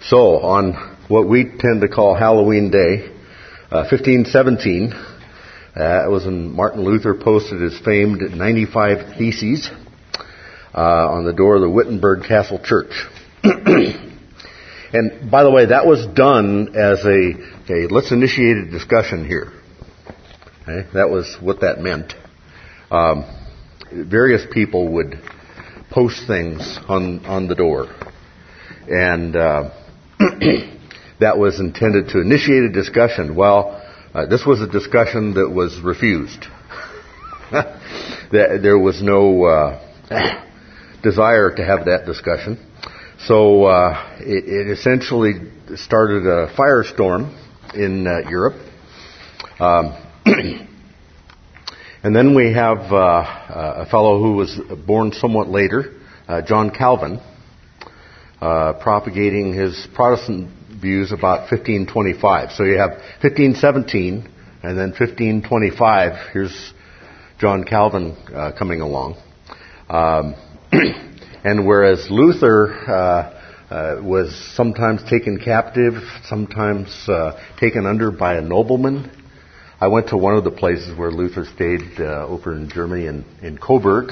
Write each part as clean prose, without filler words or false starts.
So, on what we tend to call Halloween Day, 1517, it was when Martin Luther posted his famed 95 Theses on the door of the Wittenberg Castle Church. And by the way, that was done as a let's initiate a discussion here. Okay? That was what that meant. Various people would post things on the door. And that was intended to initiate a discussion. Well, this was a discussion that was refused. There was no desire to have that discussion. So it essentially started a firestorm in Europe. And then we have a fellow who was born somewhat later, John Calvin, propagating his Protestant views about 1525. So you have 1517 and then 1525. Here's John Calvin coming along. And whereas Luther was sometimes taken captive, sometimes taken under by a nobleman, I went to one of the places where Luther stayed over in Germany in Coburg.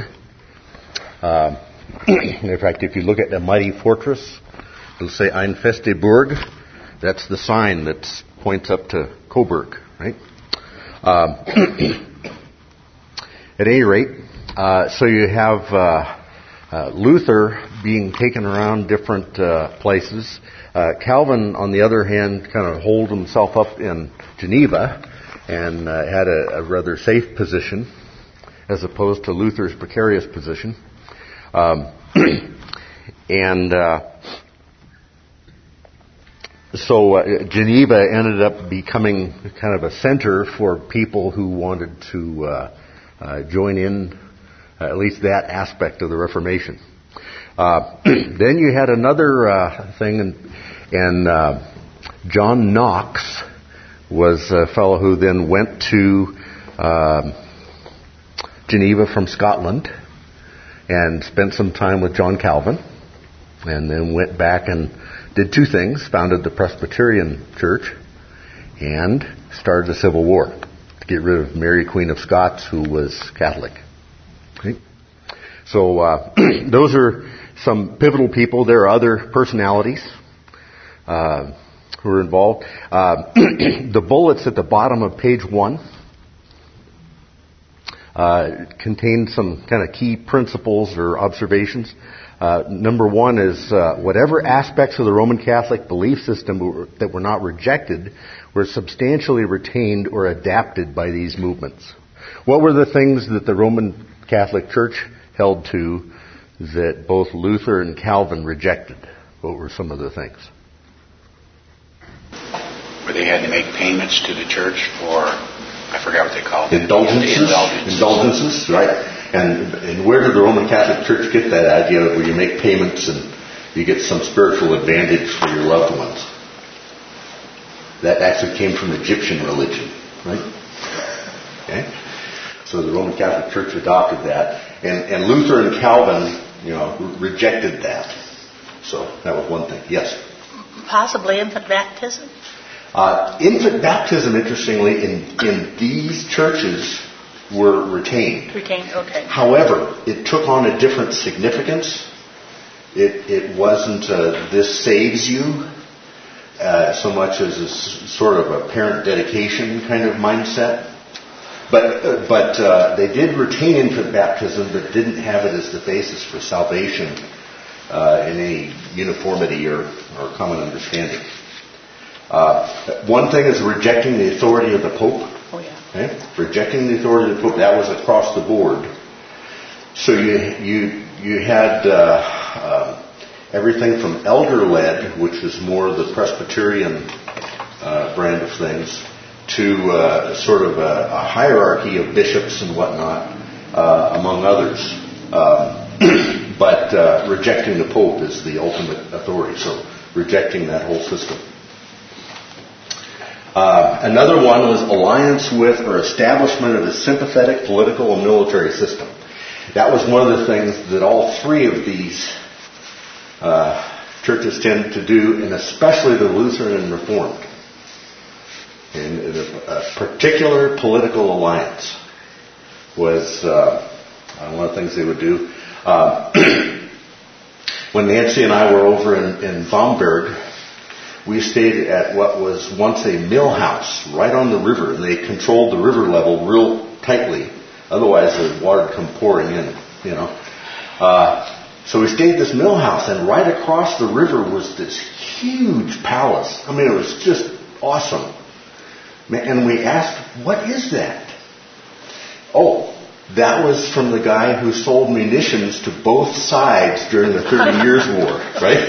In fact, if you look at the mighty fortress, it'll say Ein feste Burg. That's the sign that points up to Coburg, right? At any rate, so you have Luther being taken around different places. Calvin, on the other hand, kind of holed himself up in Geneva and had a rather safe position as opposed to Luther's precarious position. So Geneva ended up becoming kind of a center for people who wanted to join in at least that aspect of the Reformation. Then you had another thing, and John Knox was a fellow who then went to Geneva from Scotland and spent some time with John Calvin, and then went back and did two things: founded the Presbyterian Church and started the Civil War to get rid of Mary, Queen of Scots, who was Catholic. Okay? So those are some pivotal people. There are other personalities who are involved. The bullets at the bottom of page 1 contain some kind of key principles or observations. Number 1 is whatever aspects of the Roman Catholic belief system that were not rejected were substantially retained or adapted by these movements. What were the things that the Roman Catholic Church held to that both Luther and Calvin rejected? What were some of the things? Where they had to make payments to the church for, I forgot what they called it. Indulgences, right? And where did the Roman Catholic Church get that idea of where you make payments and you get some spiritual advantage for your loved ones? That actually came from Egyptian religion, right? Okay? So the Roman Catholic Church adopted that. And Luther and Calvin, rejected that. So that was one thing. Yes? Possibly infant baptism? Infant baptism, interestingly, in these churches were retained. Retained, okay. However, it took on a different significance. It wasn't this saves you so much as a sort of a parent dedication kind of mindset. But they did retain infant baptism, but didn't have it as the basis for salvation in any uniformity or common understanding. One thing is rejecting the authority of the Pope. Oh, yeah. Okay? Rejecting the authority of the Pope, that was across the board. So you had everything from elder-led, which was more the Presbyterian brand of things, to sort of a hierarchy of bishops and whatnot, among others. But rejecting the Pope is the ultimate authority, so rejecting that whole system. Another one was alliance with or establishment of a sympathetic political and military system. That was one of the things that all three of these churches tend to do, and especially the Lutheran and Reformed. And a particular political alliance was one of the things they would do. When Nancy and I were over in Bamberg, we stayed at what was once a mill house right on the river. They controlled the river level real tightly. Otherwise, the water would come pouring in, So we stayed at this mill house, and right across the river was this huge palace. I mean, it was just awesome. And we asked, what is that? Oh, that was from the guy who sold munitions to both sides during the 30 Years' War, right?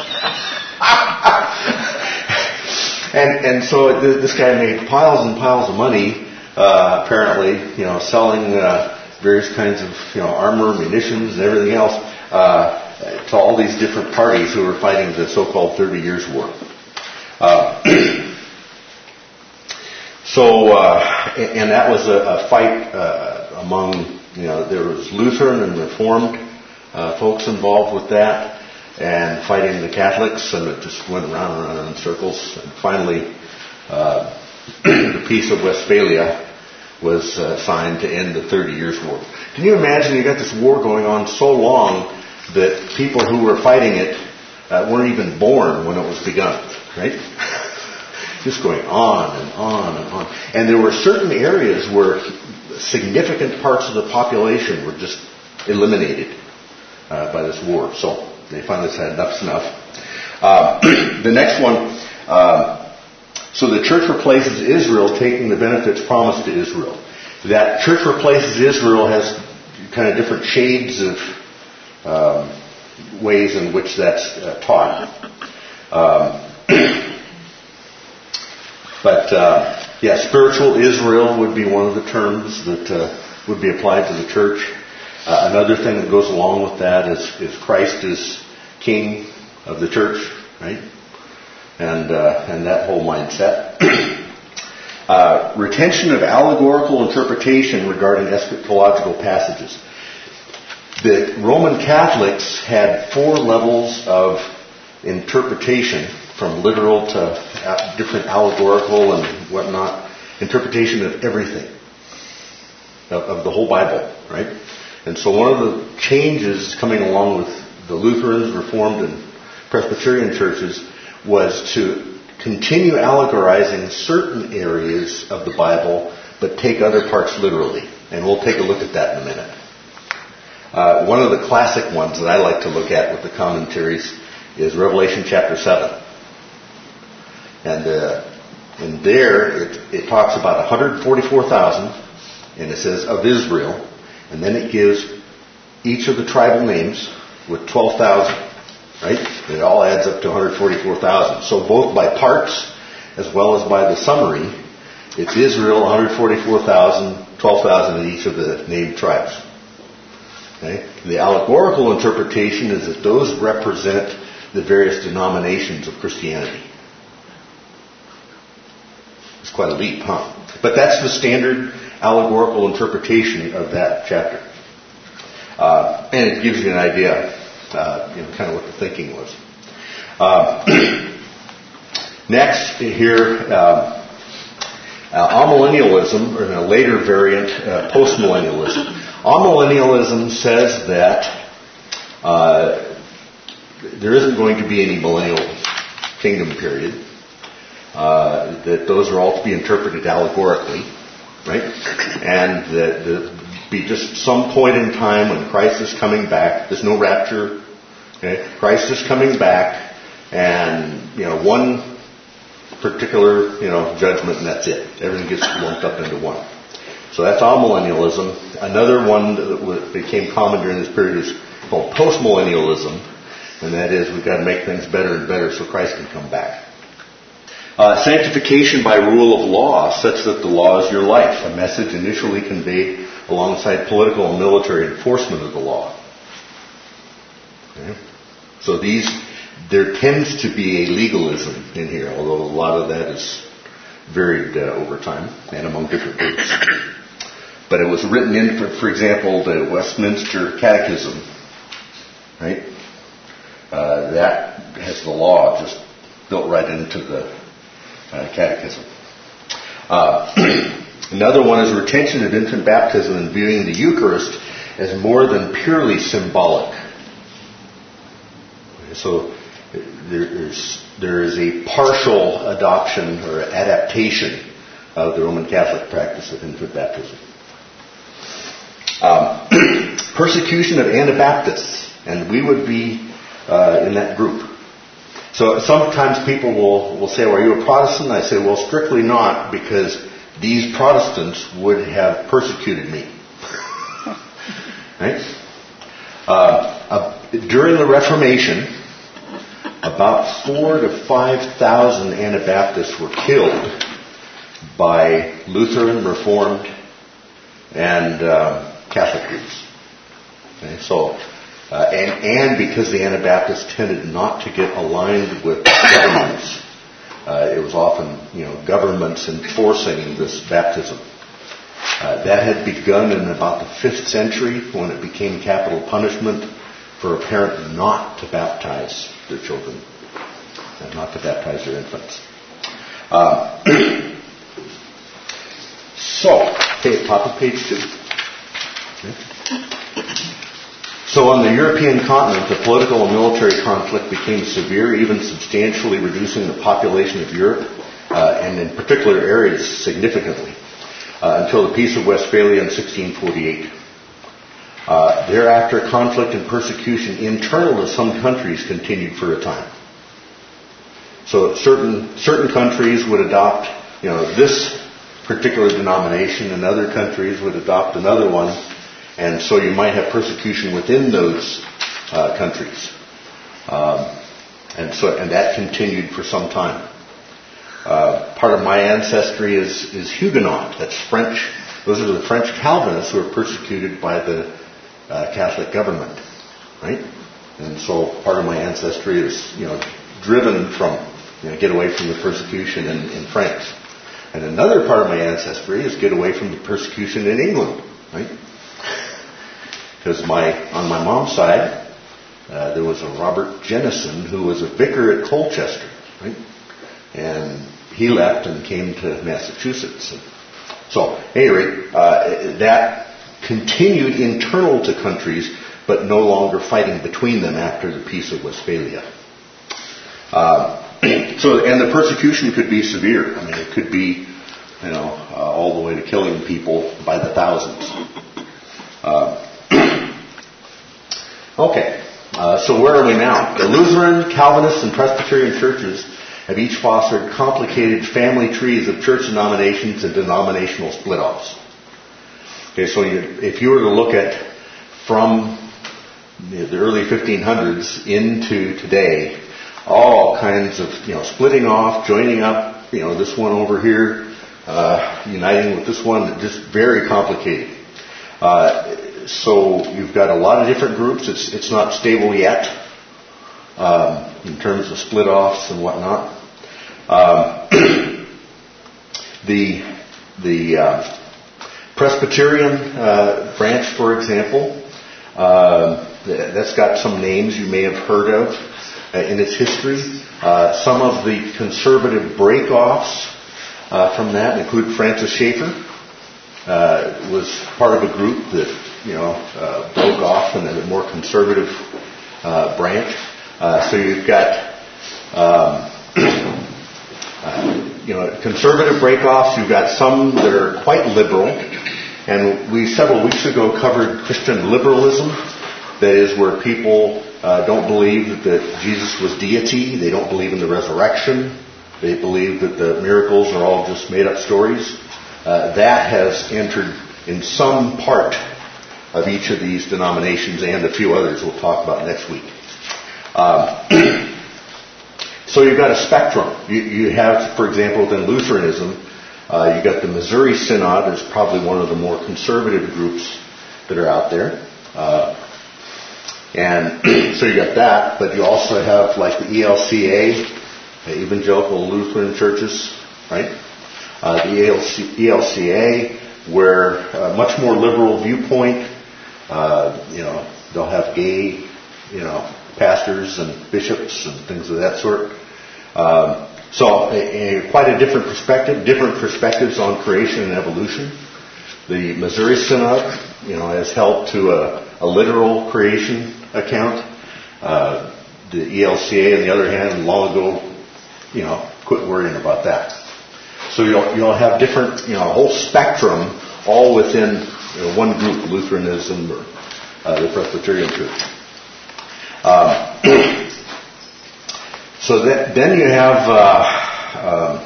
and so this guy made piles and piles of money, apparently, selling various kinds of armor, munitions, and everything else to all these different parties who were fighting the so-called 30 Years' War. And that was a fight among, there was Lutheran and Reformed folks involved with that, and fighting the Catholics, and it just went around and around in circles. And finally, the Peace of Westphalia was signed to end the 30 Years' War. Can you imagine? You got this war going on so long that people who were fighting it weren't even born when it was begun, right? Just going on and on and on. And there were certain areas where significant parts of the population were just eliminated by this war. So they finally said enough's enough. The next one, so the church replaces Israel, taking the benefits promised to Israel. That church replaces Israel has kind of different shades of ways in which that's taught. Spiritual Israel would be one of the terms that would be applied to the church. Another thing that goes along with that is Christ is King of the church, right? And that whole mindset. Retention of allegorical interpretation regarding eschatological passages. The Roman Catholics had 4 levels of interpretation, from literal to different allegorical and whatnot, interpretation of everything, of the whole Bible, right? And so one of the changes coming along with the Lutherans, Reformed, and Presbyterian churches was to continue allegorizing certain areas of the Bible, but take other parts literally. And we'll take a look at that in a minute. One of the classic ones that I like to look at with the commentaries is Revelation chapter 7. And there it talks about 144,000, and it says of Israel, and then it gives each of the tribal names with 12,000, right? It all adds up to 144,000. So both by parts as well as by the summary, it's Israel, 144,000, 12,000 in each of the named tribes. Okay? The allegorical interpretation is that those represent the various denominations of Christianity. It's quite a leap, huh? But that's the standard allegorical interpretation of that chapter. And it gives you an idea, kind of what the thinking was. Next, here, amillennialism, or in a later variant, postmillennialism. Amillennialism says that there isn't going to be any millennial kingdom period. That those are all to be interpreted allegorically, right? And that there'll be just some point in time when Christ is coming back. There's no rapture. Okay? Christ is coming back, and one particular judgment, and that's it. Everything gets lumped up into one. So that's amillennialism. Another one that became common during this period is called postmillennialism, and that is we've got to make things better and better so Christ can come back. Sanctification by rule of law, such that the law is your life, a message initially conveyed alongside political and military enforcement of the law. Okay. So there tends to be a legalism in here, although a lot of that is varied over time and among different groups. But it was written in, for example, the Westminster Catechism, right? that has the law just built right into the catechism. Another one is retention of infant baptism and viewing the Eucharist as more than purely symbolic. So there is a partial adoption or adaptation of the Roman Catholic practice of infant baptism. Persecution of Anabaptists, and we would be in that group. So sometimes people will say, well, are you a Protestant? I say, well, strictly not, because these Protestants would have persecuted me. Right? During the Reformation, about 4,000 to 5,000 Anabaptists were killed by Lutheran, Reformed, and Catholic groups. Okay, so, and because the Anabaptists tended not to get aligned with governments, it was often, governments enforcing this baptism. That had begun in about the 5th century when it became capital punishment for a parent not to baptize their children, and not to baptize their infants. Top of page 2. Okay. So on the European continent, the political and military conflict became severe, even substantially reducing the population of Europe, and in particular areas significantly, until the Peace of Westphalia in 1648. Thereafter, conflict and persecution internal to some countries continued for a time. So certain countries would adopt, this particular denomination, and other countries would adopt another one, and so you might have persecution within those countries, and that continued for some time. Part of my ancestry is Huguenot. That's French. Those are the French Calvinists who were persecuted by the Catholic government, right? And so part of my ancestry is, driven from, get away from the persecution in France. And another part of my ancestry is get away from the persecution in England, right? Because on my mom's side, there was a Robert Jennison who was a vicar at Colchester, right? And he left and came to Massachusetts. And so, at any rate, that continued internal to countries, but no longer fighting between them after the Peace of Westphalia. And the persecution could be severe. I mean, it could be, all the way to killing people by the thousands. So where are we now? The Lutheran, Calvinist, and Presbyterian churches have each fostered complicated family trees of church denominations and denominational split-offs. Okay, so if you were to look at from the early 1500s into today, all kinds of, splitting off, joining up, this one over here, uniting with this one, just very complicated. So you've got a lot of different groups. It's not stable yet in terms of split-offs and whatnot. The Presbyterian branch, for example, that's got some names you may have heard of in its history. Some of the conservative break-offs from that include Francis Schaeffer. Was part of a group that broke off in a more conservative branch. So you've got conservative break-offs. You've got some that are quite liberal, and we several weeks ago covered Christian liberalism. That is where people don't believe that Jesus was deity. They don't believe in the resurrection. They believe that the miracles are all just made-up stories. That has entered in some part of each of these denominations and a few others we'll talk about next week. So you've got a spectrum. You have, for example, within Lutheranism, you've got the Missouri Synod is probably one of the more conservative groups that are out there. And so you got that, but you also have like the ELCA, the Evangelical Lutheran Churches, right? The ELCA, where a much more liberal viewpoint, they'll have gay, pastors and bishops and things of that sort. Quite a different perspective, different perspectives on creation and evolution. The Missouri Synod, has held to a literal creation account. The ELCA, on the other hand, long ago, quit worrying about that. So you'll have different, a whole spectrum, all within one group, Lutheranism or the Presbyterian Church. Then you have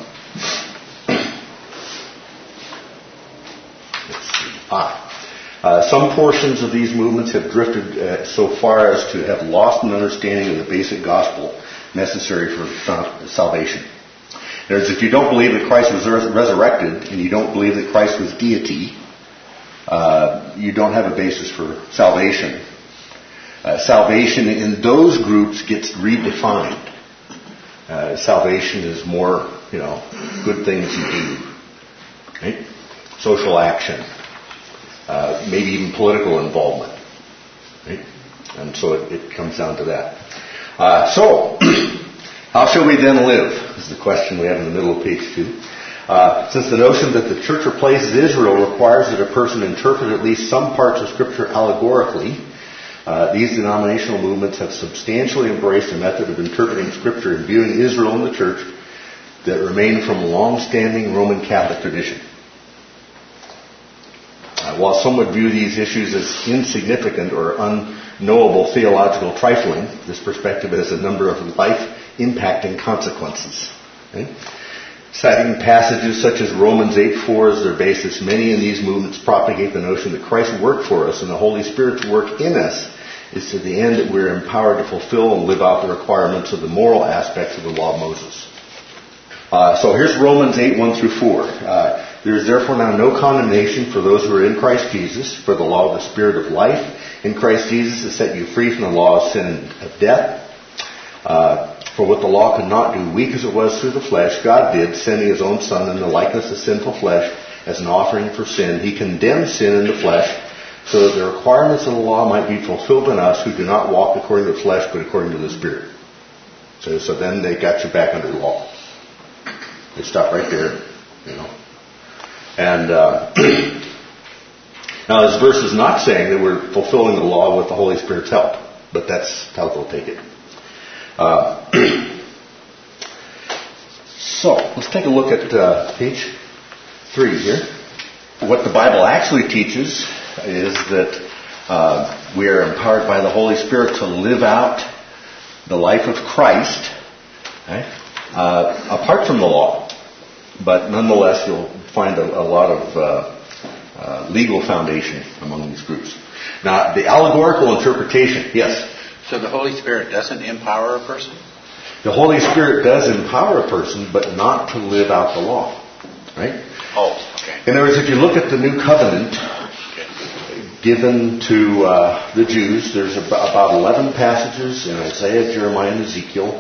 some portions of these movements have drifted so far as to have lost an understanding of the basic gospel necessary for salvation. In other words, if you don't believe that Christ was resurrected and you don't believe that Christ was deity, you don't have a basis for salvation. Salvation in those groups gets redefined. Salvation is more, good things you do, right? Social action, maybe even political involvement, right? And so it comes down to that. How shall we then live? Is the question we have in the middle of page 2. Since the notion that the church replaces Israel requires that a person interpret at least some parts of Scripture allegorically, these denominational movements have substantially embraced a method of interpreting Scripture and viewing Israel and the church that remain from long-standing Roman Catholic tradition. While some would view these issues as insignificant or unknowable theological trifling, this perspective has a number of life-impacting consequences. Okay? Citing passages such as Romans 8:4 as their basis, many in these movements propagate the notion that Christ worked for us and the Holy Spirit's work in us is to the end that we're empowered to fulfill and live out the requirements of the moral aspects of the law of Moses. So here's Romans 8:1-4. There is therefore now no condemnation for those who are in Christ Jesus, for the law of the Spirit of life in Christ Jesus has set you free from the law of sin and of death. For what the law could not do, weak as it was through the flesh, God did, sending His own Son in the likeness of sinful flesh as an offering for sin. He condemned sin in the flesh so that the requirements of the law might be fulfilled in us who do not walk according to the flesh but according to the Spirit. So then they got you back under the law. They stopped right there, And now this verse is not saying that we're fulfilling the law with the Holy Spirit's help, but that's how they'll take it. So let's take a look at page 3 here. What the Bible actually teaches is that we are empowered by the Holy Spirit to live out the life of Christ, apart from the law. But nonetheless, you'll find a lot of legal foundation among these groups. Now, the allegorical interpretation, yes? So the Holy Spirit doesn't empower a person? The Holy Spirit does empower a person, but not to live out the law. Right? Oh, okay. In other words, if you look at the New Covenant given to the Jews, there's about 11 passages in Isaiah, Jeremiah, and Ezekiel.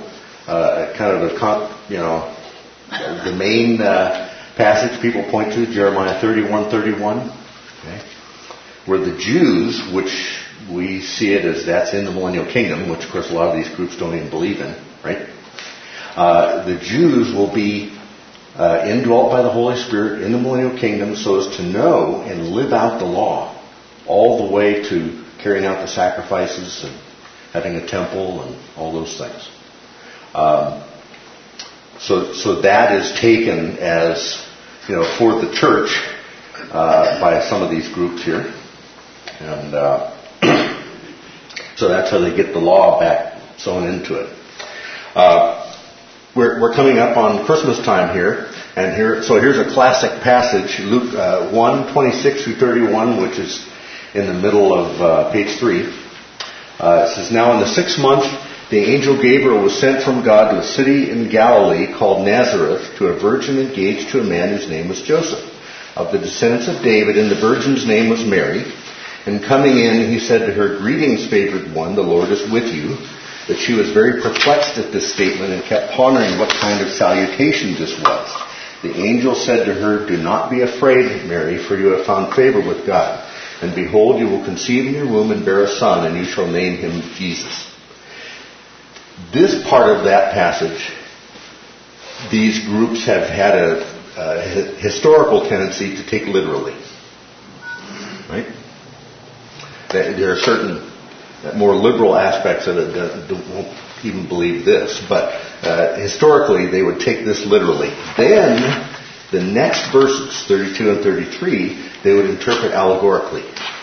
The main passage people point to, Jeremiah 31:31, where the Jews, which we see it as that's in the millennial kingdom, which of course a lot of these groups don't even believe in, right? The Jews will be indwelt by the Holy Spirit in the millennial kingdom so as to know and live out the law, all the way to carrying out the sacrifices and having a temple and all those things. So that is taken as, for the church by some of these groups here. And so that's how they get the law back sewn into it. We're coming up on Christmas time here. And here's a classic passage, Luke 1:26-31, which is in the middle of page 3. It says, "Now in the 6th month, the angel Gabriel was sent from God to a city in Galilee called Nazareth to a virgin engaged to a man whose name was Joseph, of the descendants of David, and the virgin's name was Mary. And coming in, he said to her, 'Greetings, favored one, the Lord is with you.' But she was very perplexed at this statement and kept pondering what kind of salutation this was. The angel said to her, 'Do not be afraid, Mary, for you have found favor with God. And behold, you will conceive in your womb and bear a son, and you shall name him Jesus. this part of that passage, these groups have had a historical tendency to take literally. Right? There are certain more liberal aspects of it that won't even believe this, but historically they would take this literally. Then the next verses, 32 and 33, they would interpret allegorically.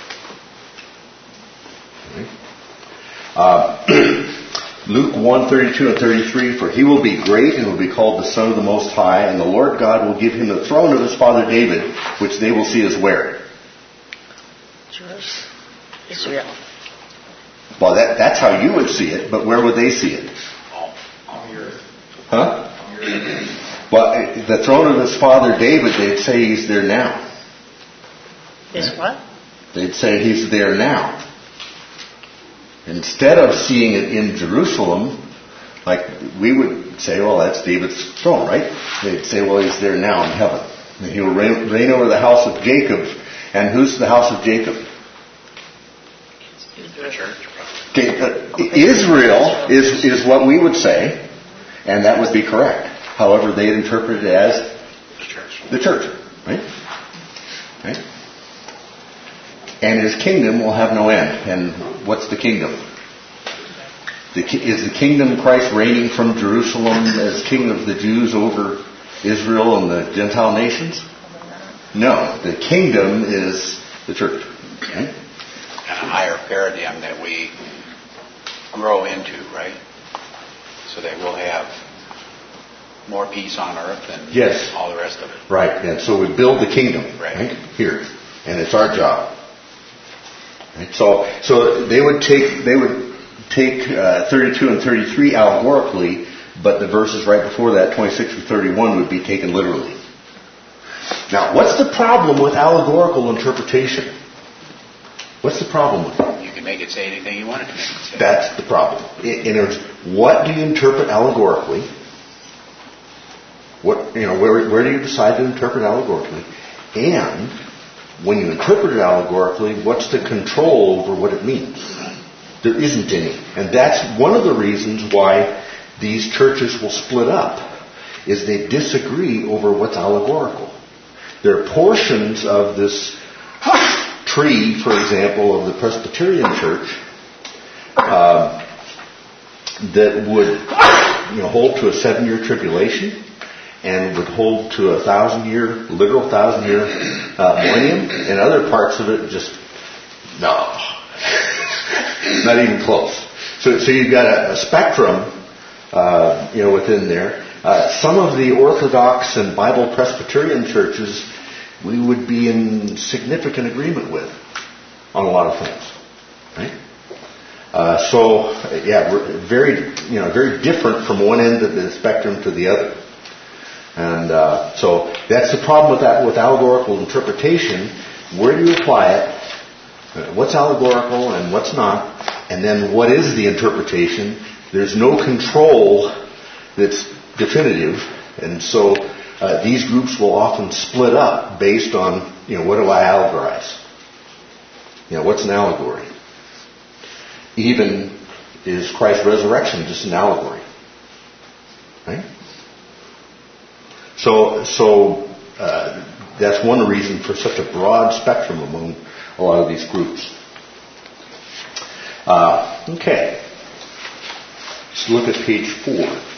Luke 1, 32 and 33, for he will be great and will be called the Son of the Most High, and the Lord God will give him the throne of his father David, which they will see as where? Israel. Well, that's how you would see it, but where would they see it? On the earth. Huh? On the earth. Well, the throne of his father David, they'd say he's there now. Is what? They'd say he's there now. Instead of seeing it in Jerusalem, like we would say, well, that's David's throne, right? They'd say, well, he's there now in heaven. And he will reign over the house of Jacob. And who's the house of Jacob? The church. Israel is what we would say, and that would be correct. However, they interpret it as the church, right? Right? And his kingdom will have no end. And what's the kingdom? Is the kingdom Christ reigning from Jerusalem as king of the Jews over Israel and the Gentile nations? No. The kingdom is the church. Okay? And a higher paradigm that we grow into, right? So that we'll have more peace on earth and all the rest of it. Right. And so we build the kingdom right here. And it's our job. Right? So they would take 32 and 33 allegorically, but the verses right before that, 26 and 31, would be taken literally. Now, what's the problem with allegorical interpretation? What's the problem with it? You can make it say anything you want it to make it say. That's the problem. In other words, what do you interpret allegorically? Where do you decide to interpret allegorically? And when you interpret it allegorically, what's the control over what it means? There isn't any. And that's one of the reasons why these churches will split up, is they disagree over what's allegorical. There are portions of this tree, for example, of the Presbyterian Church that would hold to a 7-year tribulation and would hold to a 1,000-year, literal 1,000-year millennium, and other parts of it just, no. Not even close. So you've got a spectrum, within there. Some of the Orthodox and Bible Presbyterian churches we would be in significant agreement with on a lot of things, right? We're very different from one end of the spectrum to the other. And so that's the problem with allegorical interpretation. Where do you apply it? What's allegorical and what's not? And then what is the interpretation? There's no control that's definitive. And so these groups will often split up based on, what do I allegorize? What's an allegory? Even is Christ's resurrection just an allegory? Right? So that's one reason for such a broad spectrum among a lot of these groups. Okay. Let's look at page 4.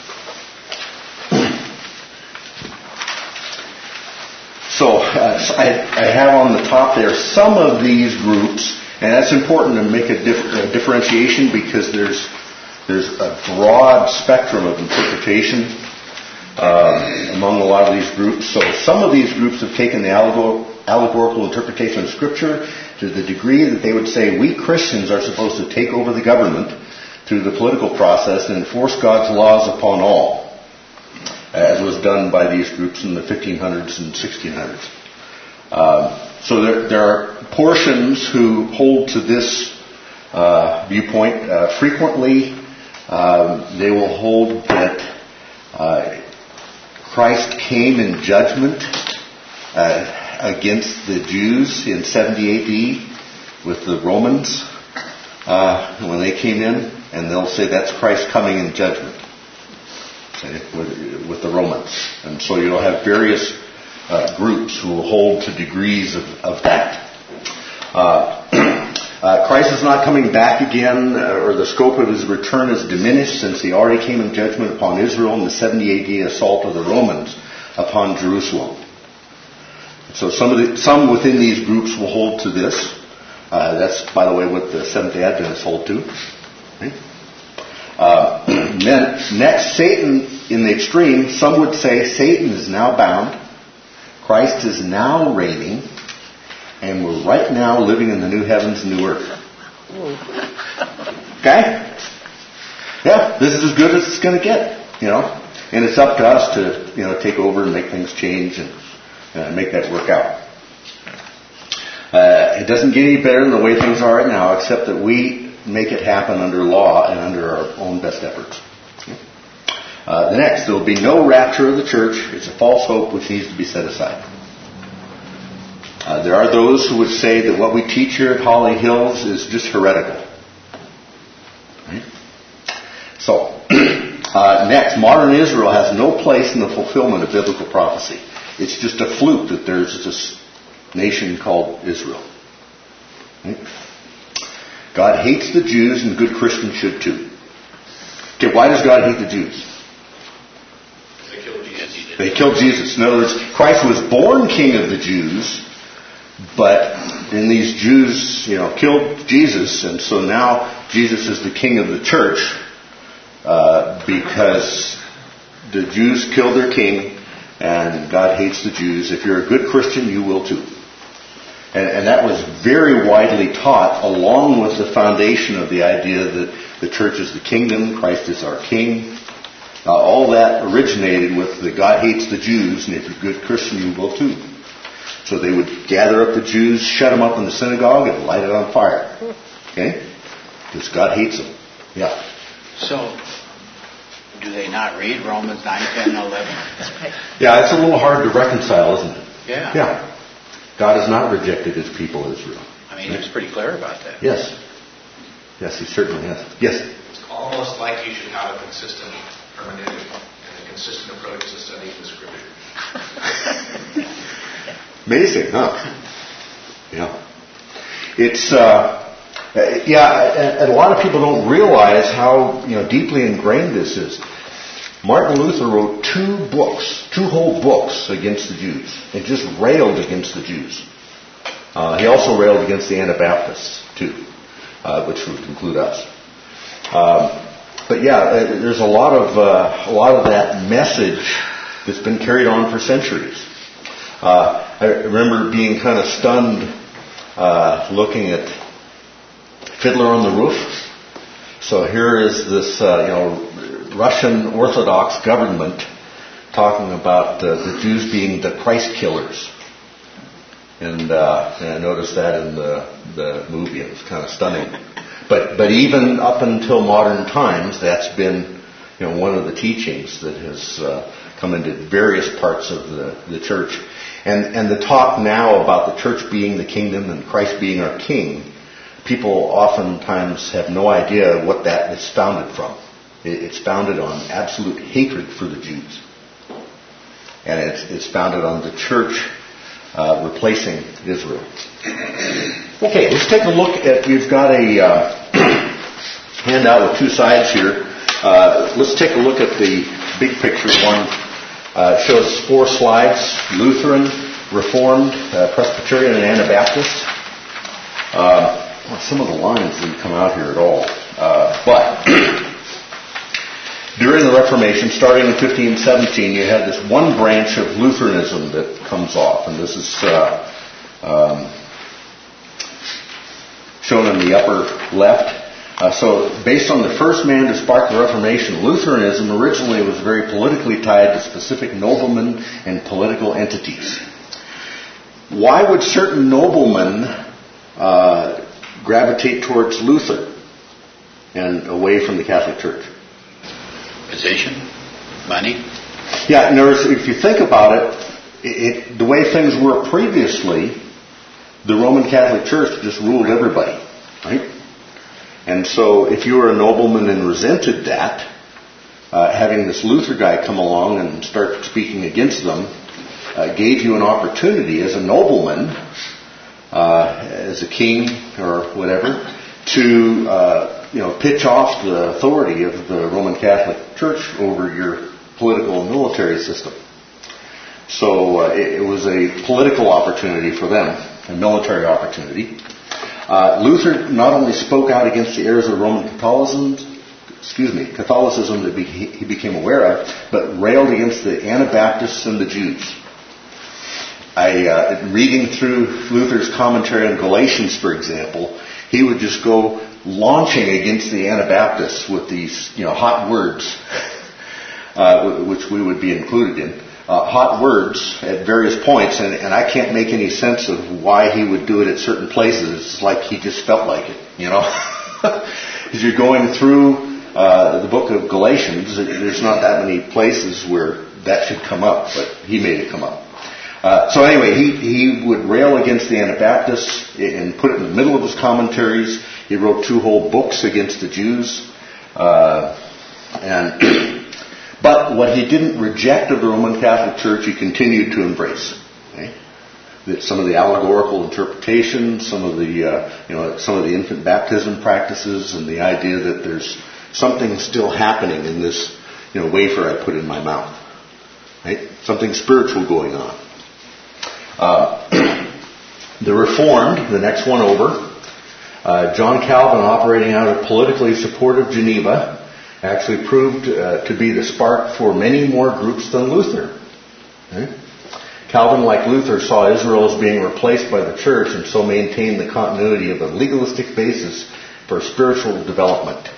So I have on the top there some of these groups, and that's important to make a differentiation because there's a broad spectrum of interpretation among a lot of these groups. So some of these groups have taken the allegorical interpretation of Scripture to the degree that they would say we Christians are supposed to take over the government through the political process and enforce God's laws upon all, as was done by these groups in the 1500s and 1600s. So there are portions who hold to this viewpoint. Frequently, they will hold that Christ came in judgment against the Jews in 70 AD with the Romans when they came in and they'll say that's Christ coming in judgment, with the Romans. And so you'll have various groups who will hold to degrees of that. Christ is not coming back again, or the scope of his return is diminished, since he already came in judgment upon Israel in the 70 AD assault of the Romans upon Jerusalem. So some within these groups will hold to this. That's, by the way, what the Seventh-day Adventists hold to. Right? Next, Satan in the extreme. Some would say Satan is now bound, Christ is now reigning, and we're right now living in the new heavens and new earth. Okay? Yeah, this is as good as it's going to get, And it's up to us to, take over and make things change and make that work out. It doesn't get any better than the way things are right now, except that we make it happen under law and under our own best efforts. The next, there will be no rapture of the church. It's a false hope which needs to be set aside. There are those who would say that what we teach here at Holly Hills is just heretical. Right? So, next, modern Israel has no place in the fulfillment of biblical prophecy. It's just a fluke that there's this nation called Israel. Right? God hates the Jews, and good Christians should too. Okay, why does God hate the Jews? They killed Jesus. In other words, Christ was born king of the Jews, but then these Jews, killed Jesus, and so now Jesus is the king of the church because the Jews killed their king, and God hates the Jews. If you're a good Christian, you will too. And that was very widely taught, along with the foundation of the idea that the church is the kingdom, Christ is our king. All that originated with the God hates the Jews, and if you're a good Christian, you will too. So they would gather up the Jews, shut them up in the synagogue, and light it on fire. Okay? Because God hates them. Yeah. So, do they not read Romans 9, 10, and 11? Yeah, it's a little hard to reconcile, isn't it? Yeah. Yeah. God has not rejected his people, Israel. I mean, he was pretty clear about that. Yes. Yes, he certainly has. Yes? It's almost like you should have a consistent hermeneutic and a consistent approach to studying the Scripture. Amazing, huh? Yeah. It's, and a lot of people don't realize how, deeply ingrained this is. Martin Luther wrote 2 whole books against the Jews. He just railed against the Jews. He also railed against the Anabaptists, too, which would include us. But yeah, there's a lot of that message that's been carried on for centuries. I remember being kind of stunned looking at Fiddler on the Roof. So here is this, Russian Orthodox government talking about the Jews being the Christ killers. And I noticed that in the movie. It was kind of stunning. But even up until modern times, that's been one of the teachings that has come into various parts of the church. And the talk now about the church being the kingdom and Christ being our king, people oftentimes have no idea what that is founded from. It's founded on absolute hatred for the Jews. And it's founded on the church replacing Israel. Okay, let's take a look at, we've got a handout with 2 sides here. Let's take a look at the big picture one. It shows 4 slides: Lutheran, Reformed, Presbyterian, and Anabaptist. Some of the lines didn't come out here at all. But during the Reformation, starting in 1517, you had this one branch of Lutheranism that comes off. And this is shown in the upper left. So based on the first man to spark the Reformation, Lutheranism originally was very politically tied to specific noblemen and political entities. Why would certain noblemen gravitate towards Luther and away from the Catholic Church? Position? Money? Yeah, in other words, if you think about it, the way things were previously, the Roman Catholic Church just ruled everybody, right? And so if you were a nobleman and resented that, having this Luther guy come along and start speaking against them gave you an opportunity as a nobleman, as a king or whatever, to pitch off the authority of the Roman Catholic Church over your political and military system. So it was a political opportunity for them, a military opportunity. Luther not only spoke out against the errors of Roman Catholicism that he became aware of, but railed against the Anabaptists and the Jews. Reading through Luther's commentary on Galatians, for example, he would just go launching against the Anabaptists with these, hot words, which we would be included in. Hot words at various points, and I can't make any sense of why he would do it at certain places. It's like he just felt like it, As you're going through the book of Galatians, there's not that many places where that should come up, but he made it come up. So anyway, he would rail against the Anabaptists and put it in the middle of his commentaries. He wrote 2 whole books against the Jews. But what he didn't reject of the Roman Catholic Church, he continued to embrace. Okay? That some of the allegorical interpretations, some of the infant baptism practices, and the idea that there's something still happening in this, wafer I put in my mouth. Right? Something spiritual going on. The Reformed, the next one over, John Calvin, operating out of politically supportive Geneva, actually proved to be the spark for many more groups than Luther. Okay? Calvin, like Luther, saw Israel as being replaced by the church, and so maintained the continuity of a legalistic basis for spiritual development.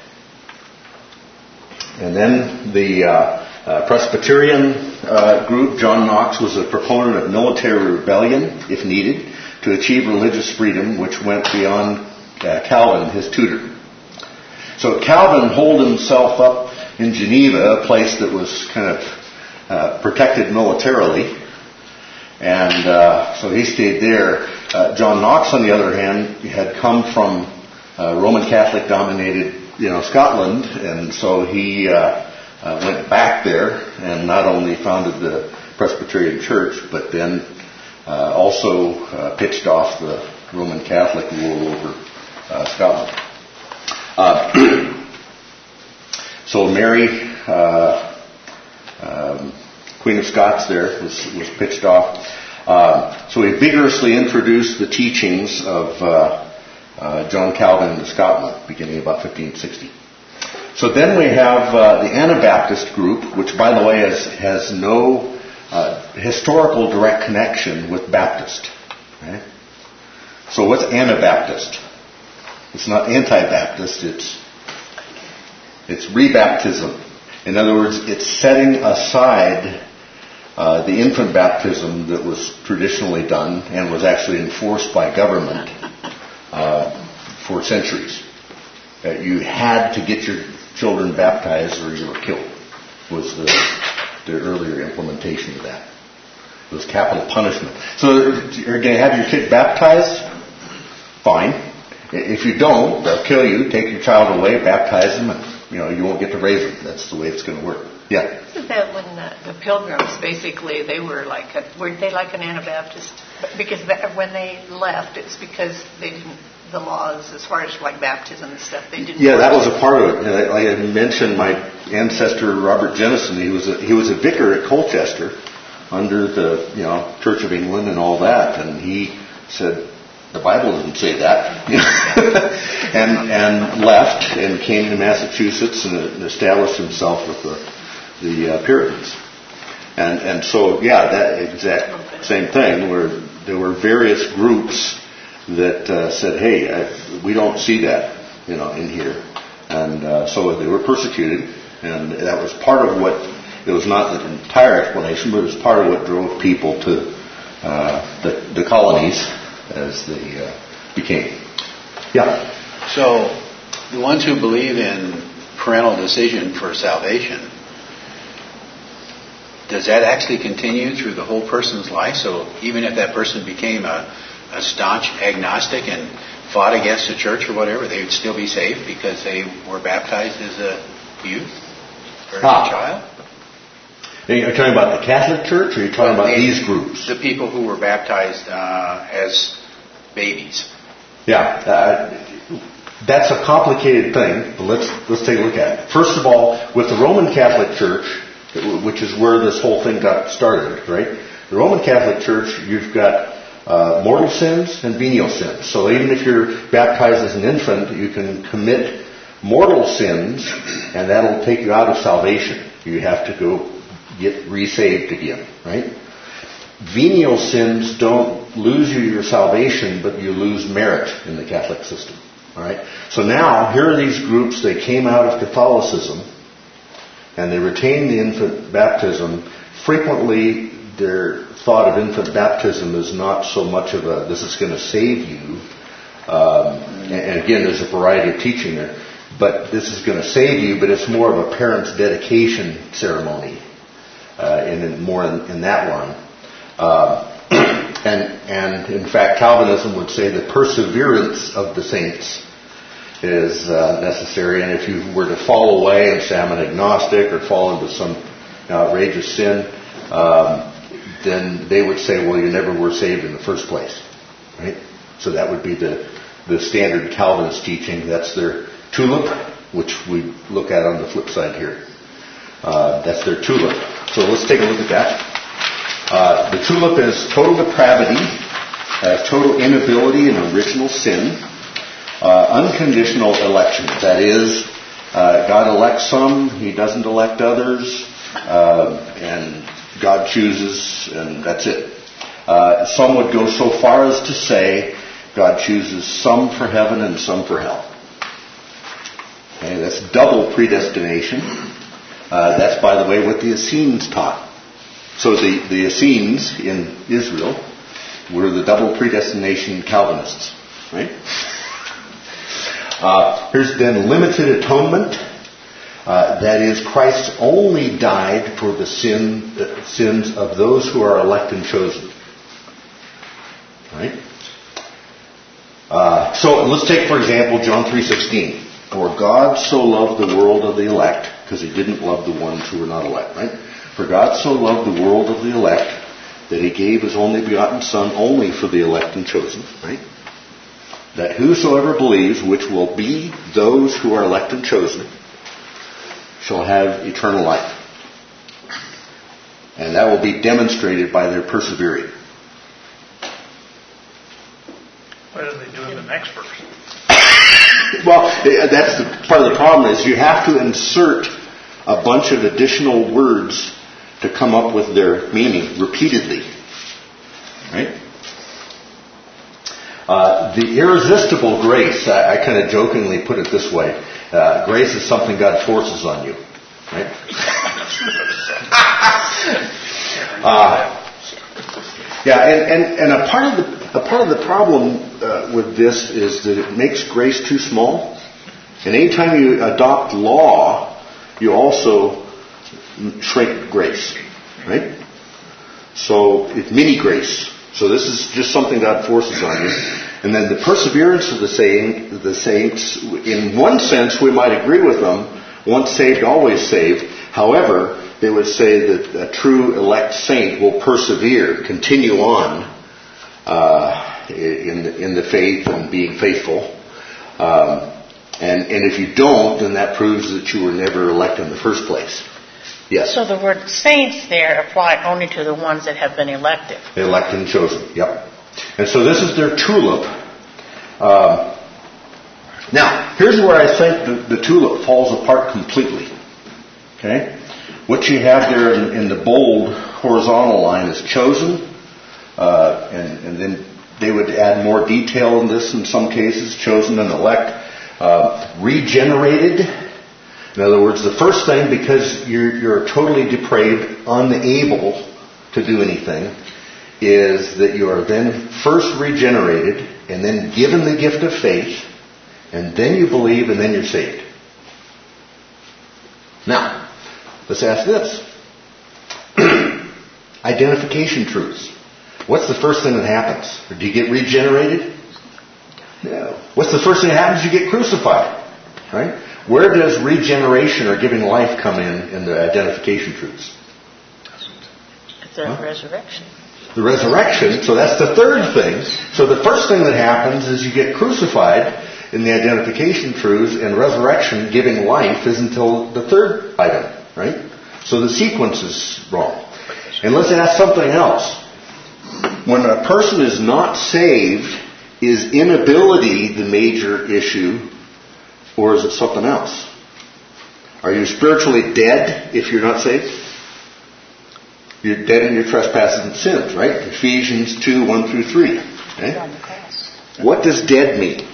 And then the Presbyterian group, John Knox, was a proponent of military rebellion, if needed, to achieve religious freedom, which went beyond Calvin, his tutor. So Calvin holed himself up in Geneva, a place that was kind of protected militarily, and so he stayed there. John Knox, on the other hand, had come from Roman Catholic-dominated, Scotland, and so he went back there and not only founded the Presbyterian Church, but then also pitched off the Roman Catholic rule over Scotland. So Mary, Queen of Scots there, was pitched off. So he vigorously introduced the teachings of John Calvin into Scotland, beginning about 1560. So then we have the Anabaptist group, which, by the way, has no historical direct connection with Baptist. Right? So what's Anabaptist? It's not anti-Baptist, it's rebaptism. In other words, it's setting aside the infant baptism that was traditionally done and was actually enforced by government for centuries. You had to get your children baptized or you were killed, was the earlier implementation of that. It was capital punishment. So you're going to have your kid baptized? Fine. If you don't, they'll kill you, take your child away, baptize them, and you won't get to raise them. That's the way it's going to work. Yeah. Isn't that when the Pilgrims, basically, weren't they like an Anabaptist? Because when they left, it's because they didn't, the laws as far as like baptism and stuff, they didn't. Yeah, that was a part of it. I had mentioned my ancestor Robert Jennison. He was a vicar at Colchester under the Church of England and all that, and he said, the Bible doesn't say that, and left and came to Massachusetts and established himself with the Puritans, and so that exact same thing where there were various groups that said, hey, we don't see that in here, and so they were persecuted, and that was part of what. It was not the entire explanation, but it was part of what drove people to the colonies as they became. Yeah. So the ones who believe in parental decision for salvation, does that actually continue through the whole person's life? So even if that person became a staunch agnostic and fought against the church or whatever, they would still be saved because they were baptized as a youth or as a child? Are you talking about the Catholic Church, or are you talking about these groups? The people who were baptized as babies. Yeah, that's a complicated thing, but let's take a look at it. First of all, with the Roman Catholic Church, which is where this whole thing got started, right? The Roman Catholic Church, you've got mortal sins and venial sins. So even if you're baptized as an infant, you can commit mortal sins, and that'll take you out of salvation. You have to go get resaved again, right? Venial sins don't lose you your salvation, but you lose merit in the Catholic system. All right. So now here are these groups. They came out of Catholicism, and they retained the infant baptism. Frequently, their thought of infant baptism is not so much of a "this is going to save you." And again, there's a variety of teaching there, but this is going to save you. But it's more of a parent's dedication ceremony, more in that line. And in fact, Calvinism would say the perseverance of the saints is necessary. And if you were to fall away and say I'm an agnostic or fall into some outrageous sin, then they would say, well, you never were saved in the first place, right? So that would be the standard Calvinist teaching. That's their tulip, which we look at on the flip side here. That's their tulip. So let's take a look at that. The tulip is total depravity, total inability and original sin, unconditional election. That is, God elects some, He doesn't elect others, and God chooses, and that's it. Some would go so far as to say God chooses some for heaven and some for hell. Okay, that's double predestination. That's, by the way, what the Essenes taught. So the Essenes in Israel were the double predestination Calvinists, right? Here's then limited atonement. That is, Christ only died for the sins of those who are elect and chosen. Right? So let's take, for example, John 3:16. For God so loved the world of the elect, because He didn't love the ones who were not elect, right? For God so loved the world of the elect that He gave His only begotten Son only for the elect and chosen, right? That whosoever believes, which will be those who are elect and chosen, shall have eternal life. And that will be demonstrated by their persevering. What do they do in the next verse? Well, that's part of the problem is you have to insert a bunch of additional words to come up with their meaning repeatedly. Right? The irresistible grace, I kind of jokingly put it this way. Grace is something God forces on you. Right? And a part of the problem with this is that it makes grace too small. And anytime you adopt law, you also shrink grace, right? So it's mini grace. So this is just something God forces on you. And then the perseverance of the saints, in one sense we might agree with them, once saved, always saved. However, they would say that a true elect saint will persevere, continue on in the faith and being faithful. And if you don't, then that proves that you were never elect in the first place. Yes? So the word saints there apply only to the ones that have been elected. Elect and chosen, yep. And so this is their tulip. Now, here's where I think the tulip falls apart completely. Okay? What you have there in the bold horizontal line is chosen, and then they would add more detail in this in some cases, chosen and elect. Regenerated. In other words, the first thing, because you're totally depraved, unable to do anything, is that you are then first regenerated and then given the gift of faith, and then you believe and then you're saved. Now, let's ask this. Identification truths. What's the first thing that happens? Do you get regenerated? No. What's the first thing that happens? You get crucified. Right? Where does regeneration or giving life come in the identification truths? The resurrection. The resurrection, so that's the third thing. So the first thing that happens is you get crucified in the identification truths, and resurrection, giving life, is until the third item, right? So the sequence is wrong. And let's ask something else. When a person is not saved, is inability the major issue, or is it something else? Are you spiritually dead if you're not saved? You're dead in your trespasses and sins, right? Ephesians 2, 1 through 3. Okay? What does dead mean?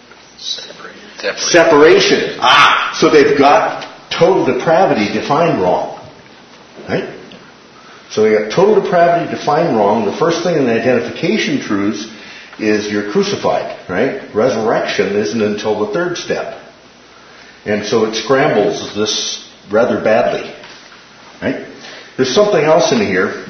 Separation. So they've got total depravity defined wrong. Right? So we got total depravity defined wrong. The first thing in the identification truths is you're crucified, right? Resurrection isn't until the third step. And so it scrambles this rather badly. Right? There's something else in here.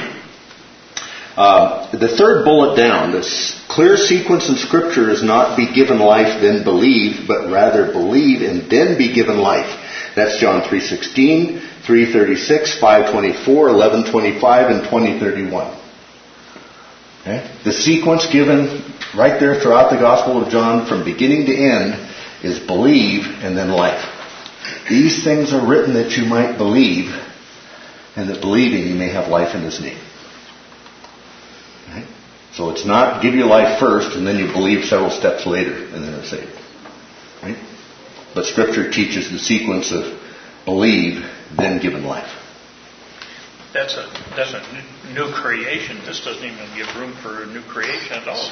The third bullet down, this clear sequence in Scripture is not be given life, then believe, but rather believe and then be given life. That's John 3:16, 3:36, 5:24, 11:25, and 20:31. Okay? The sequence given right there throughout the Gospel of John from beginning to end is believe and then life. These things are written that you might believe, and that believing you may have life in His name. Right? So it's not give you life first and then you believe several steps later and then are saved. Right? But Scripture teaches the sequence of believe, then given life. That's a new creation. This doesn't even give room for a new creation at all.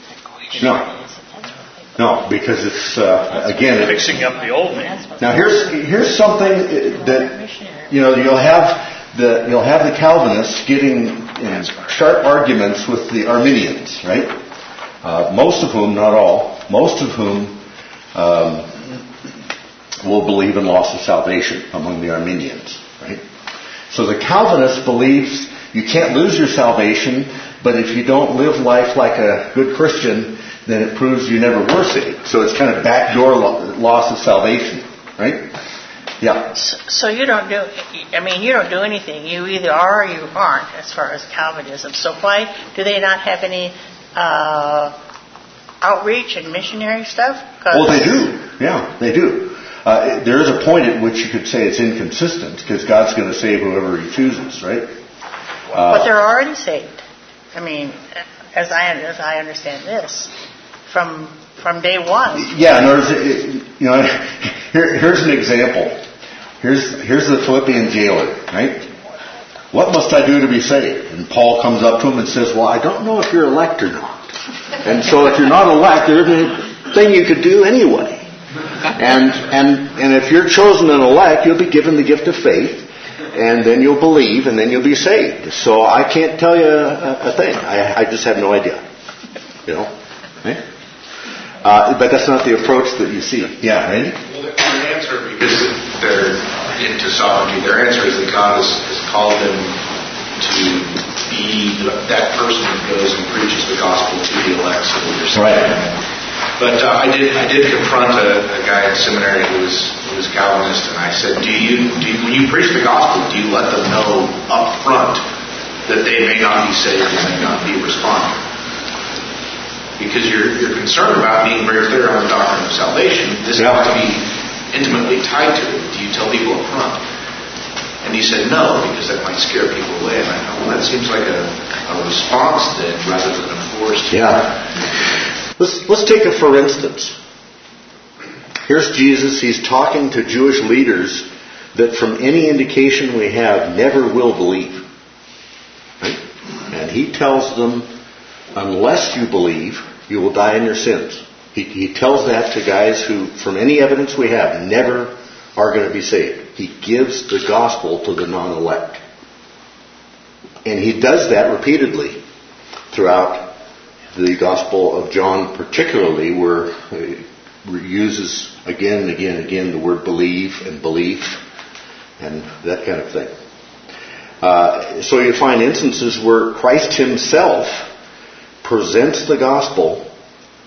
No, because it's again fixing up the old man. Now here's something that you'll have the Calvinists getting in sharp arguments with the Arminians, right? Most of whom, not all, most of whom will believe in loss of salvation among the Arminians, right? So the Calvinist believes you can't lose your salvation, but if you don't live life like a good Christian, then it proves you never were saved. So it's kind of backdoor loss of salvation, right? Yeah. So you don't do anything. You either are or you aren't as far as Calvinism. So why do they not have any outreach and missionary stuff? Well, they do. Yeah, they do. There is a point at which you could say it's inconsistent because God's going to save whoever He chooses, right? But they're already saved. I mean, as I understand this, from day one. Yeah. Here's an example. Here's the Philippian jailer, right? What must I do to be saved? And Paul comes up to him and says, well, I don't know if you're elect or not. And so if you're not elect, there isn't a thing you could do anyway. And if you're chosen and elect, you'll be given the gift of faith, and then you'll believe, and then you'll be saved. So I can't tell you a thing. I just have no idea. Okay? But that's not the approach that you see. Yeah, Randy? Well, their answer, because they're into sovereignty, their answer is that God has called them to be that person who goes and preaches the gospel to the elect. So right. But I did confront a guy at seminary who was Calvinist, and I said, when you preach the gospel, do you let them know up front that they may not be saved and may not be responding? Because you're concerned about being very clear on the doctrine of salvation. This has to be intimately tied to it. Do you tell people up front? And he said no, because that might scare people away. And I thought, well, that seems like a response then, rather than a forced. Yeah. Let's take it for instance. Here's Jesus. He's talking to Jewish leaders that from any indication we have never will believe. Right? And he tells them, unless you believe, you will die in your sins. He tells that to guys who, from any evidence we have, never are going to be saved. He gives the gospel to the non-elect. And he does that repeatedly throughout the Gospel of John, particularly, where he uses again and again and again the word believe and belief and that kind of thing. So you find instances where Christ Himself presents the gospel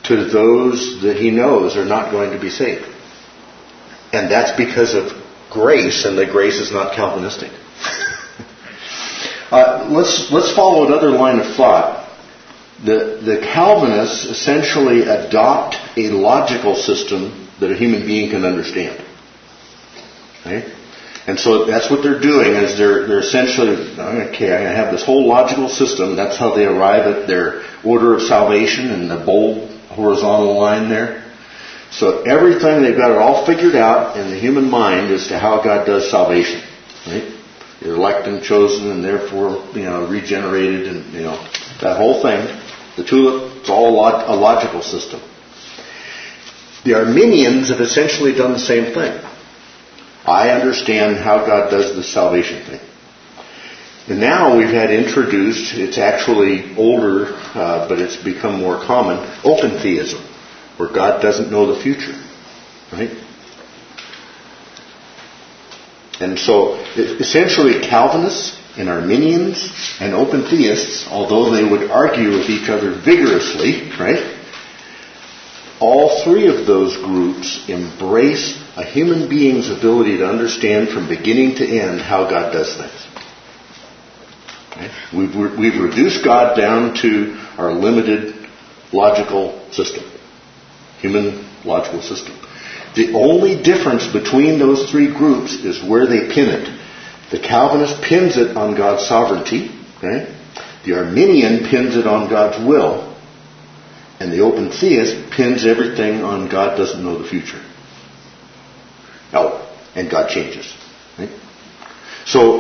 to those that he knows are not going to be saved. And that's because of grace, and that grace is not Calvinistic. Let's follow another line of thought. The Calvinists essentially adopt a logical system that a human being can understand. Okay? And so that's what they're doing, is they're essentially, okay, I'm going to have this whole logical system. That's how they arrive at their order of salvation in the bold horizontal line there. So everything, they've got it all figured out in the human mind as to how God does salvation. Right? You're elect and chosen and therefore, regenerated, and, that whole thing. The tulip, it's all a logical system. The Arminians have essentially done the same thing. I understand how God does the salvation thing. And now we've had introduced, it's actually older, but it's become more common, open theism, where God doesn't know the future. Right? And so, essentially, Calvinists and Arminians and open theists, although they would argue with each other vigorously, right? All three of those groups embrace a human being's ability to understand from beginning to end how God does things. Okay? We've reduced God down to our limited logical system. Human logical system. The only difference between those three groups is where they pin it. The Calvinist pins it on God's sovereignty. Okay? The Arminian pins it on God's will. And the open theist pins everything on God doesn't know the future. Oh, and God changes. Right? So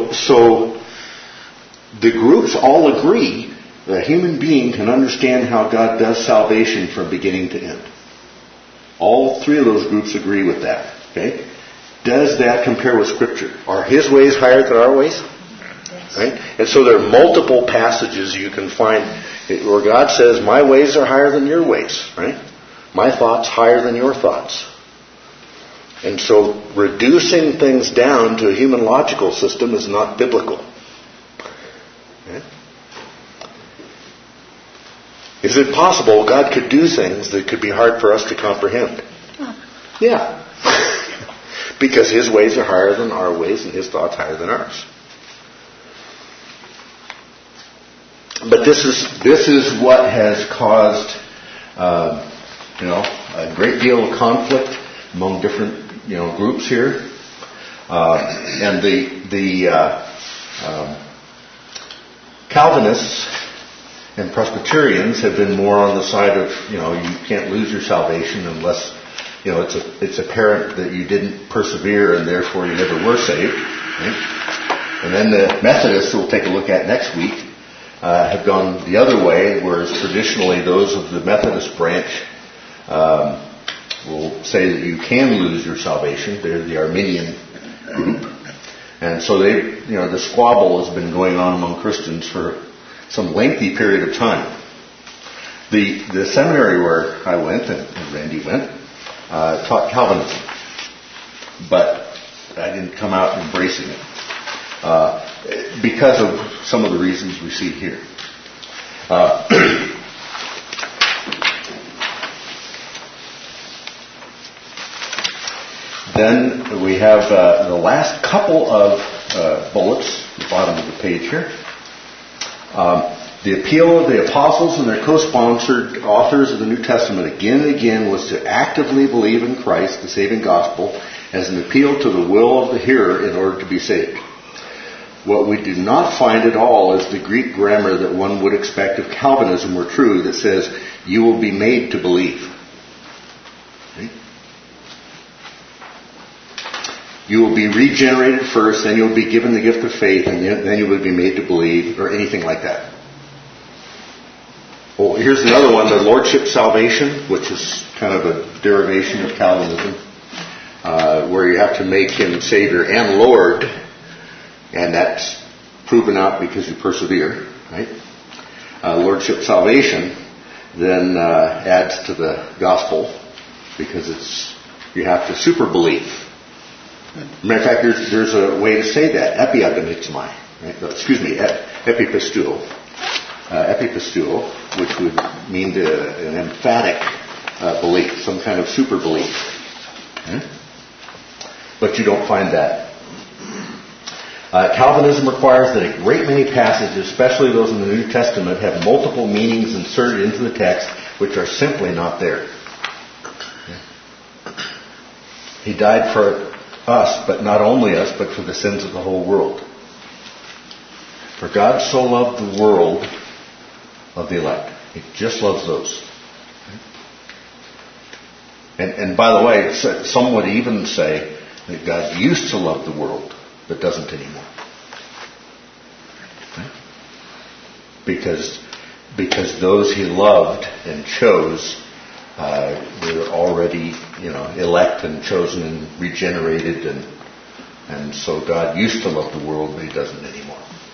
the groups all agree that a human being can understand how God does salvation from beginning to end. All three of those groups agree with that. Okay? Does that compare with Scripture? Are His ways higher than our ways? Yes. Right? And so there are multiple passages you can find where God says, my ways are higher than your ways. Right? My thoughts higher than your thoughts. And so reducing things down to a human logical system is not biblical. Okay? Is it possible God could do things that could be hard for us to comprehend? Yeah. Because His ways are higher than our ways and His thoughts higher than ours. But this is what has caused a great deal of conflict among different groups here. And the Calvinists and Presbyterians have been more on the side of, you can't lose your salvation unless, it's apparent that you didn't persevere and therefore you never were saved. Right? And then the Methodists, we'll take a look at next week, have gone the other way, whereas traditionally those of the Methodist branch will say that you can lose your salvation. They're the Arminian group. And so the squabble has been going on among Christians for some lengthy period of time. The seminary where I went and Randy went taught Calvinism, but I didn't come out embracing it because of some of the reasons we see here. Then we have the last couple of bullets at the bottom of the page here. The appeal of the apostles and their co-sponsored authors of the New Testament again and again was to actively believe in Christ, the saving gospel, as an appeal to the will of the hearer in order to be saved. What we do not find at all is the Greek grammar that one would expect if Calvinism were true, that says, you will be made to believe. Okay? You will be regenerated first, then you'll be given the gift of faith, and then you will be made to believe, or anything like that. Well, here's another one, the Lordship Salvation, which is kind of a derivation of Calvinism, where you have to make Him Savior and Lord, and that's proven out because you persevere, right? Lordship Salvation then adds to the gospel because you have to super believe. Matter of fact, there's a way to say that, epiagonizomai, right? Epipistuo, which would mean an emphatic belief, some kind of super belief. But you don't find that. Calvinism requires that a great many passages, especially those in the New Testament, have multiple meanings inserted into the text which are simply not there. He died for us, but not only us, but for the sins of the whole world. For God so loved the world of the elect. He just loves those. And by the way, some would even say that God used to love the world, but doesn't anymore. Because those he loved and chose were already, elect and chosen and regenerated, and so God used to love the world, but he doesn't anymore.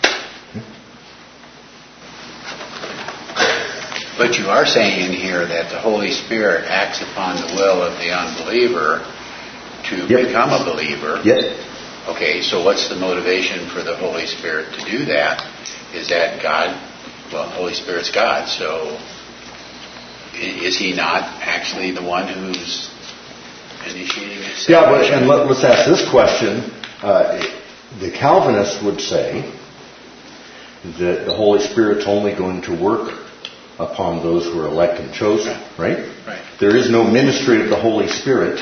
But you are saying in here that the Holy Spirit acts upon the will of the unbeliever to become a believer. Yes. Okay, so what's the motivation for the Holy Spirit to do that? Is that God? Well, the Holy Spirit's God, so is he not actually the one who's initiating his salvation? Yeah, and let's ask this question. The Calvinists would say that the Holy Spirit's only going to work upon those who are elect and chosen, right? Right. There is no ministry of the Holy Spirit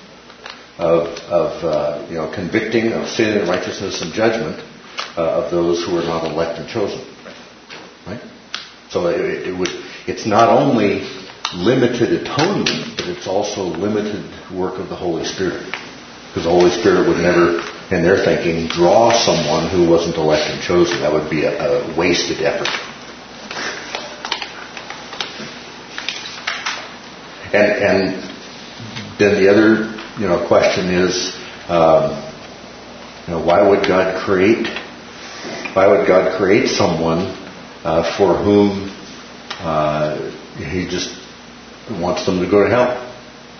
of convicting of sin and righteousness and judgment of those who are not elect and chosen, right? So it's not only limited atonement, but it's also limited work of the Holy Spirit, because the Holy Spirit would never, in their thinking, draw someone who wasn't elect and chosen. That would be a wasted effort. And then the other, question is, why would God create someone for whom he just wants them to go to hell?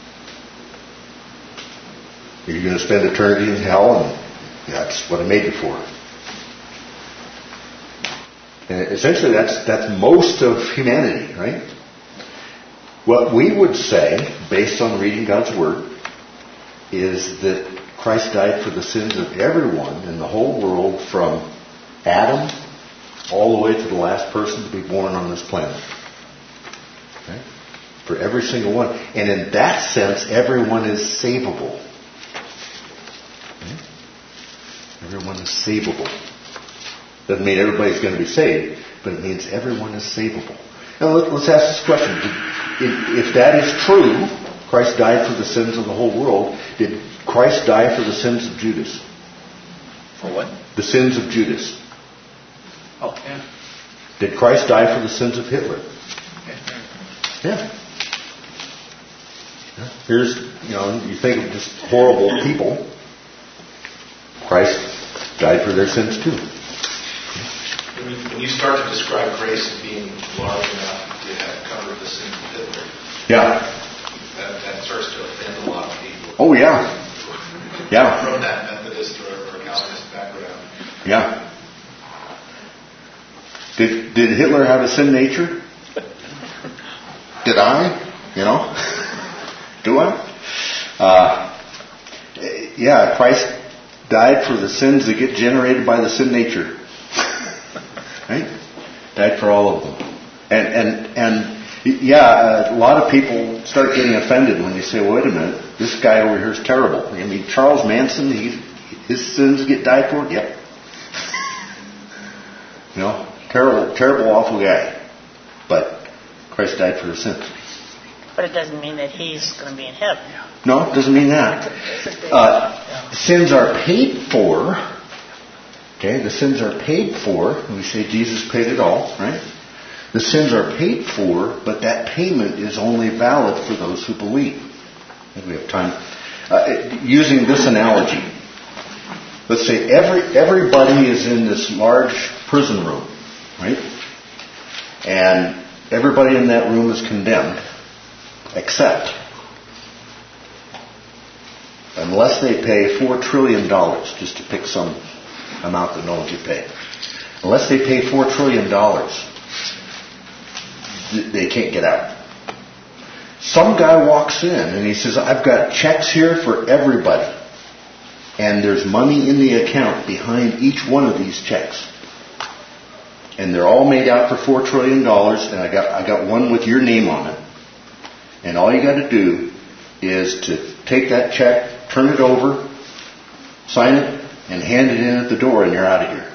You're going to spend eternity in hell, and that's what I made you for. And essentially, that's most of humanity, right? What we would say, based on reading God's Word, is that Christ died for the sins of everyone in the whole world, from Adam all the way to the last person to be born on this planet. Okay? For every single one. And in that sense, everyone is savable. Okay? Everyone is savable. Doesn't mean everybody's going to be saved, but it means everyone is savable. Now let's ask this question. If that is true, Christ died for the sins of the whole world, did Christ die for the sins of Judas? For what? The sins of Judas. Oh, yeah. Did Christ die for the sins of Hitler? Yeah. Here's, you think of just horrible people. Christ died for their sins too. When you start to describe grace as being large enough to have covered the sins of Hitler, that starts to offend a lot of people. Oh, yeah. Yeah. From that Methodist or Calvinist background. Yeah. Did Hitler have a sin nature? Did I? Do I? Christ died for the sins that get generated by the sin nature. Right? Died for all of them. And a lot of people start getting offended when you say, well, wait a minute, this guy over here is terrible. I mean, Charles Manson, his sins get died for? Yep. Terrible, awful guy. But Christ died for his sins. But it doesn't mean that he's going to be in heaven. No, it doesn't mean that. Sins are paid for. Okay, the sins are paid for. We say Jesus paid it all, right? The sins are paid for, but that payment is only valid for those who believe. I think we have time. Using this analogy, let's say everybody is in this large prison room, right? And everybody in that room is condemned, except unless they pay $4 trillion, just to pick some amount that no one can pay. Unless they pay $4 trillion, they can't get out. some guy walks in and he says, I've got checks here for everybody. And there's money in the account behind each one of these checks. And they're all made out for $4 trillion, and I got one with your name on it. And all you got to do is to take that check, turn it over, sign it, and hand it in at the door, and you're out of here.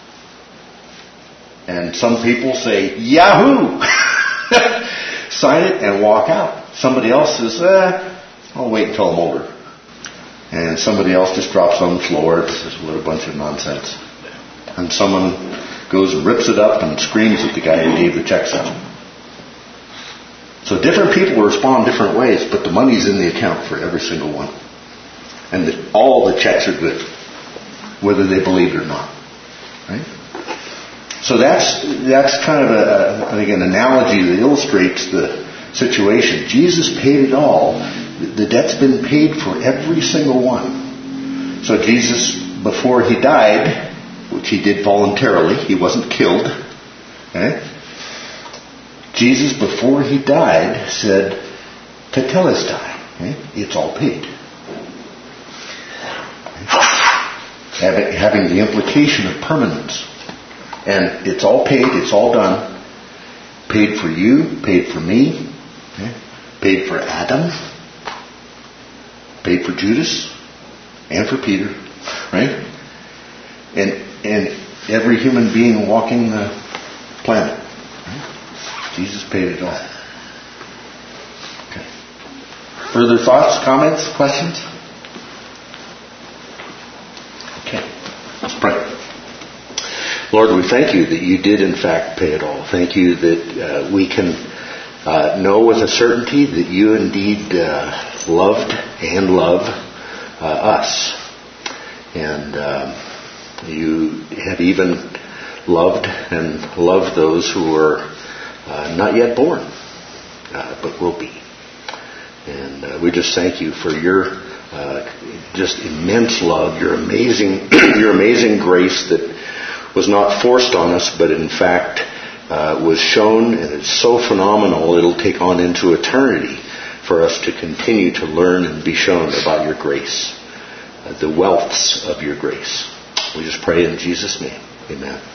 And some people say, Yahoo! Sign it and walk out. Somebody else says, I'll wait until I'm older. And somebody else just drops on the floor. It's just what a bunch of nonsense. And someone goes and rips it up and screams at the guy who gave the checks out. So different people respond different ways, but the money's in the account for every single one. And all the checks are good, whether they believe it or not. Right? So that's kind of I think an analogy that illustrates the situation. Jesus paid it all. The debt's been paid for every single one. So Jesus, before he died, which he did voluntarily, he wasn't killed. Okay? Jesus, before he died, said, Tetelestai. Okay? It's all paid. Okay? Having the implication of permanence. And it's all paid, it's all done. Paid for you, paid for me, okay? Paid for Adam, paid for Judas, and for Peter, right? And every human being walking the planet. Right? Jesus paid it all. Okay. Further thoughts, comments, questions? Okay. Let's pray. Lord, we thank you that you did in fact pay it all. Thank you that we can know with a certainty that you indeed loved and love us. And you have even loved and loved those who were not yet born, but will be. And we just thank you for your just immense love, your amazing grace that was not forced on us, but in fact was shown, and it's so phenomenal it'll take on into eternity for us to continue to learn and be shown about your grace, the wealths of your grace. We just pray in Jesus' name. Amen.